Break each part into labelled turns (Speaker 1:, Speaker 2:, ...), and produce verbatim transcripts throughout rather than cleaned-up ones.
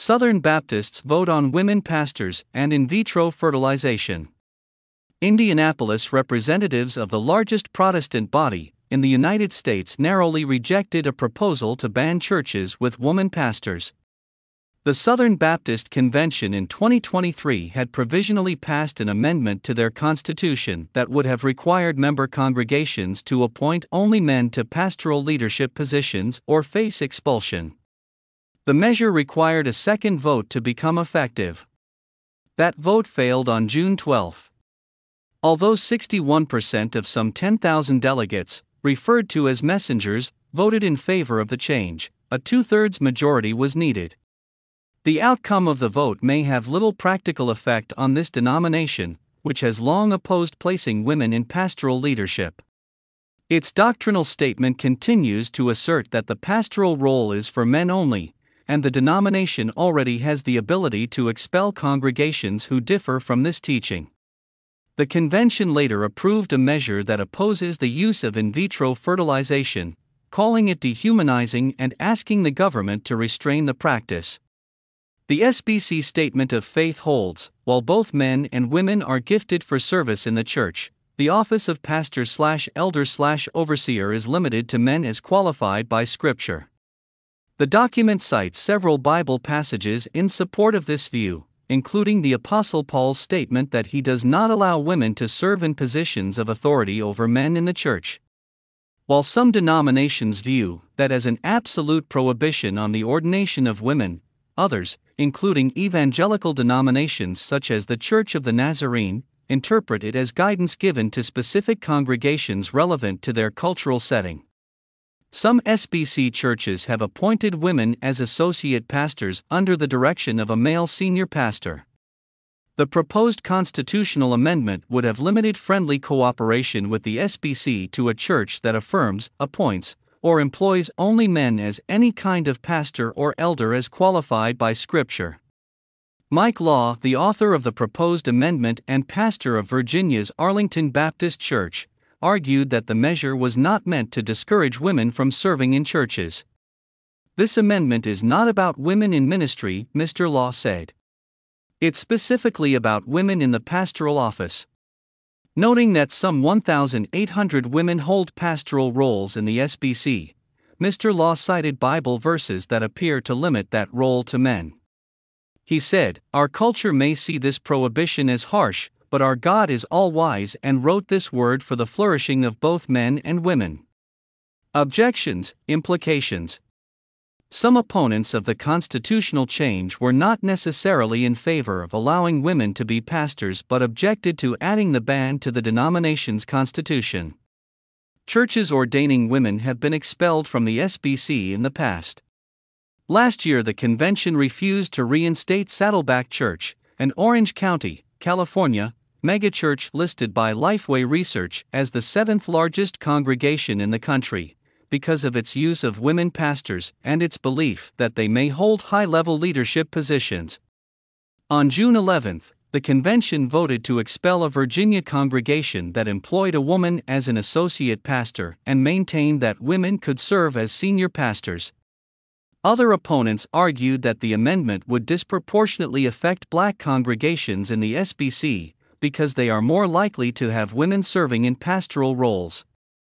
Speaker 1: Southern Baptists vote on women pastors and in vitro fertilization. Indianapolis representatives of the largest Protestant body in the United States narrowly rejected a proposal to ban churches with woman pastors. The Southern Baptist Convention in twenty twenty-three had provisionally passed an amendment to their constitution that would have required member congregations to appoint only men to pastoral leadership positions or face expulsion. The measure required a second vote to become effective. That vote failed on June twelfth. Although sixty-one percent of some ten thousand delegates, referred to as messengers, voted in favor of the change, a two-thirds majority was needed. The outcome of the vote may have little practical effect on this denomination, which has long opposed placing women in pastoral leadership. Its doctrinal statement continues to assert that the pastoral role is for men only, and the denomination already has the ability to expel congregations who differ from this teaching. The convention later approved a measure that opposes the use of in vitro fertilization, calling it dehumanizing and asking the government to restrain the practice. The S B C statement of faith holds, while both men and women are gifted for service in the church, the office of pastor slash elder slash overseer is limited to men as qualified by Scripture. The document cites several Bible passages in support of this view, including the Apostle Paul's statement that he does not allow women to serve in positions of authority over men in the church. While some denominations view that as an absolute prohibition on the ordination of women, others, including evangelical denominations such as the Church of the Nazarene, interpret it as guidance given to specific congregations relevant to their cultural setting. Some S B C churches have appointed women as associate pastors under the direction of a male senior pastor. The proposed constitutional amendment would have limited friendly cooperation with the S B C to a church that affirms, appoints, or employs only men as any kind of pastor or elder as qualified by Scripture. Mike Law, the author of the proposed amendment and pastor of Virginia's Arlington Baptist Church, argued that the measure was not meant to discourage women from serving in churches. This amendment is not about women in ministry, Mister Law said. It's specifically about women in the pastoral office. Noting that some one thousand eight hundred women hold pastoral roles in the S B C, Mister Law cited Bible verses that appear to limit that role to men. He said, "Our culture may see this prohibition as harsh, but our God is all-wise and wrote this word for the flourishing of both men and women." Objections, implications. Some opponents of the constitutional change were not necessarily in favor of allowing women to be pastors but objected to adding the ban to the denomination's constitution. Churches ordaining women have been expelled from the S B C in the past. Last year, the convention refused to reinstate Saddleback Church, an Orange County, California, megachurch listed by Lifeway Research as the seventh largest congregation in the country, because of its use of women pastors and its belief that they may hold high-level leadership positions. On June eleventh, the convention voted to expel a Virginia congregation that employed a woman as an associate pastor and maintained that women could serve as senior pastors. Other opponents argued that the amendment would disproportionately affect black congregations in the S B C because they are more likely to have women serving in pastoral roles.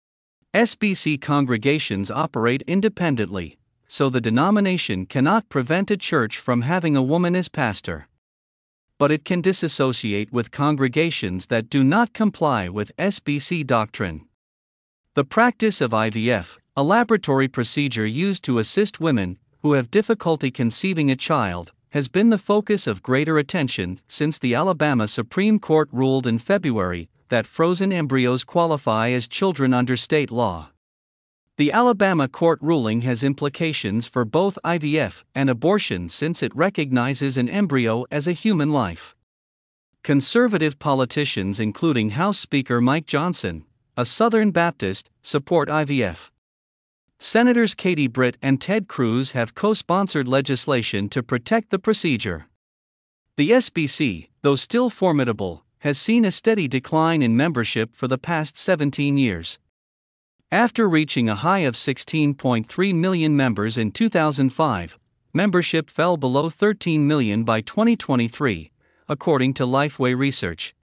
Speaker 1: S B C congregations operate independently, so the denomination cannot prevent a church from having a woman as pastor. But it can disassociate with congregations that do not comply with S B C doctrine. The practice of I V F, a laboratory procedure used to assist women who have difficulty conceiving a child, has been the focus of greater attention since the Alabama Supreme Court ruled in February that frozen embryos qualify as children under state law. The Alabama court ruling has implications for both I V F and abortion since it recognizes an embryo as a human life. Conservative politicians including House Speaker Mike Johnson, a Southern Baptist, support I V F. Senators Katie Britt and Ted Cruz have co-sponsored legislation to protect the procedure. The S B C, though still formidable, has seen a steady decline in membership for the past seventeen years. After reaching a high of sixteen point three million members in two thousand five, membership fell below thirteen million by twenty twenty-three, according to Lifeway Research.